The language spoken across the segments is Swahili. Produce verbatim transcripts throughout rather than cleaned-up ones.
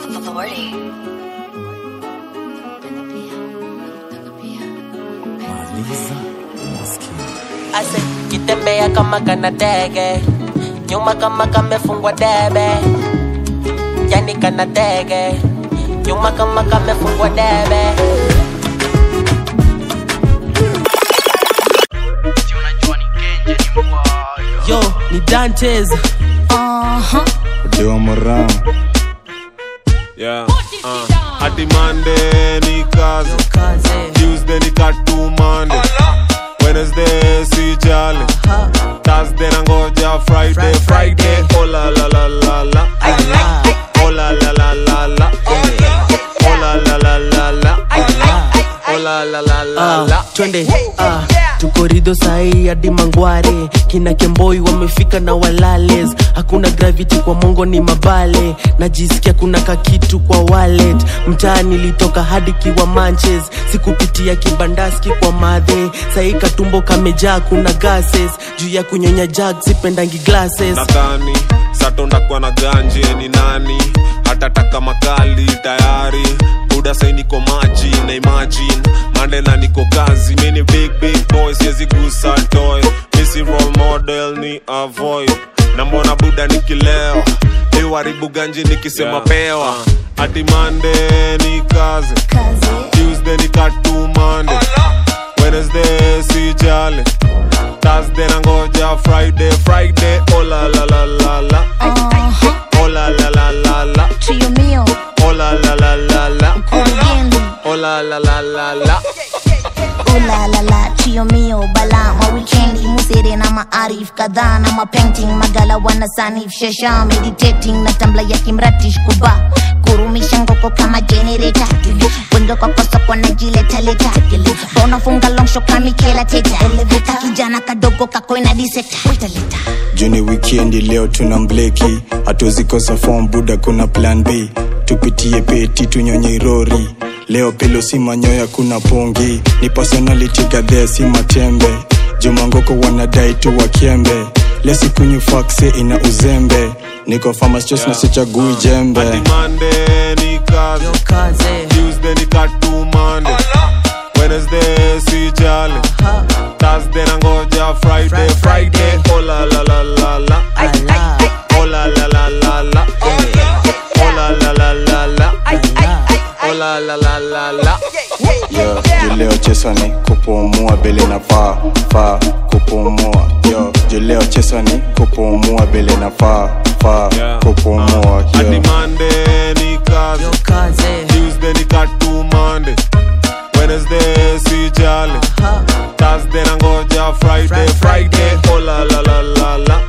Authority. Ase kitembea kama kana tege, nyuma kama kamefungwa debe. Yani kana tege, nyuma kama kamefungwa debe. Yo, ni Dantes. Uh-huh. Deo Moran. Yeah. Uh. Ati Monday ni kazi, Tuesday ni katu Monday, Wednesday si jali, Thursday nangoja Friday, Friday oh la la la la la, oh la la la la la, oh la la la la la, oh la la la la la. Twende ah tukorido sahi hadi Mangware, kina Kemboi wamefika na walales. Hakuna gravity kwa mongo ni mabale, najisikia kuna kakitu kwa wallet. Mtaani nilitoka hadi kiwa Manches, sikupitia kibandaski kwa madhe. Sahi katumbo kamejaa kuna gases, juu ya kunyonya jag sipendangi glasses. Nadhani satonda kwa na ganje ni nani, hata taka makali tayari. Buda say niko maji na imagine Mande na niko kazi, mini big big boy, siezi gusa toy. Missy role model ni avoid, na mbona buda nikileo iwaribu ganji nikisema yeah. Pewa ati Monday ni kazi, Tuesday ni katu Monday, Wednesday si jale, Thursday nangoja Friday, Friday oh la la la la la, oh la la la la la, Trio mio, oh la la la la la, Kurugenzi, oh la la la la la, oh la la la, trio mio, bala ma weekendi, musere na maarif kadhaa na mapainting, magala wana sanif, shesha meditating na tambla ya kimratish kuba, kurumisha ngoko kama generator, wendo kwa kosa kwa najileta leta, bona funga long shot kama Michaela Teta, elevator kijana kadogo kakoina disector, Juni weekendi leo tuna mbleki, hatuwezi kosa form buda kuna plan B. Tupitie peti tunyonye irori, leo pelo si manyoya kuna pongi. Ni personality gadhe si matembe, Jumangoko wanadai tu wakiembe. Lesi kunyu fakse ina uzembe, niko farmers just yeah. Nasichagui jembe. Ati Monday ni kazi, Tuesday ni katu Monday, Wednesday si jali, Thursday nangoja Friday, Friday oh la la la la la, oh la la la la la, oh la la la la la, oh la la la la la. Yo, juleo chesoni kupumua bele na faa, faa kupumua. Yo, juleo chesoni kupumua bele na faa, faa kupumua. Ati Monday ni kazi, Tuesday ni katu Monday, Wednesday si jali, Thursday nangoja Friday, Friday oh la la la la la,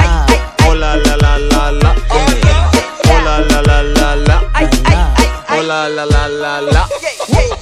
oh la la la la la, oh la la la la la, oh la la la la la.